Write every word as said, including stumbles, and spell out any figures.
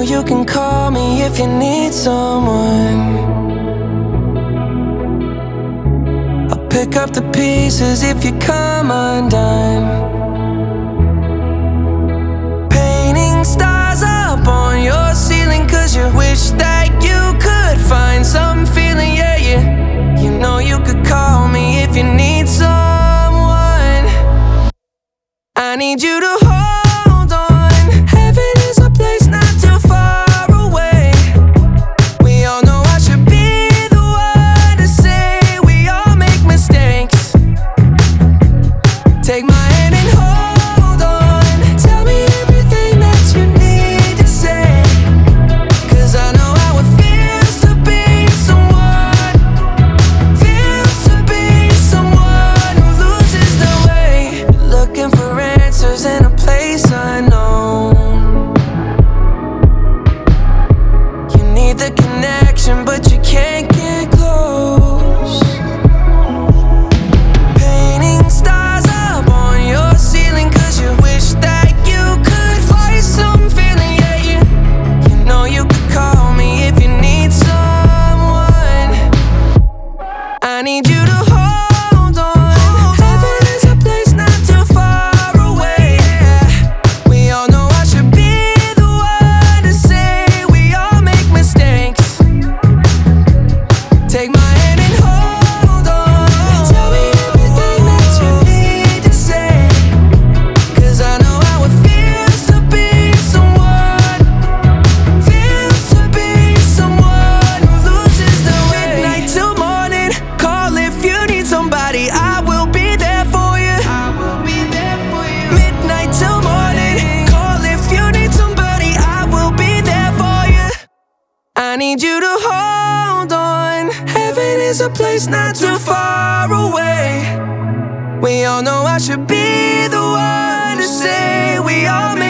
you can call me if you need someone. I'll pick up the pieces if you come undone. Painting stars up on your ceiling, cause you wish that you could find some feeling. Yeah, yeah, you know you could call me if you need someone. I need you to hold on. Heaven is a place not too far away. We all know I should be the one to say we all make mistakes. Take my hand and hold on. Tell me everything that you need to say, cause I know how it feels to be someone. Feels to be someone who loses their way. Looking for answers in a place unknown. You need the connection, but you can't get close. Painting stars up on your ceiling, cause you wish that you could find some feeling. Yeah, you, you know you could call me if you need someone. I need you to hold on. Heaven is a place not too far away. We all know I should be the one to say we all make mistakes. Take my hand and hold on. Tell me everything that you need to say, cause I know how it feels to be someone. Feels to be someone who loses their way. Midnight till morning, call if you need somebody. I will be there for you. I will be there for you. Midnight till morning, call if you need somebody. I will be there for you. I need you to hold on. Heaven is a place not too far away. We all know I should be the one to say we all made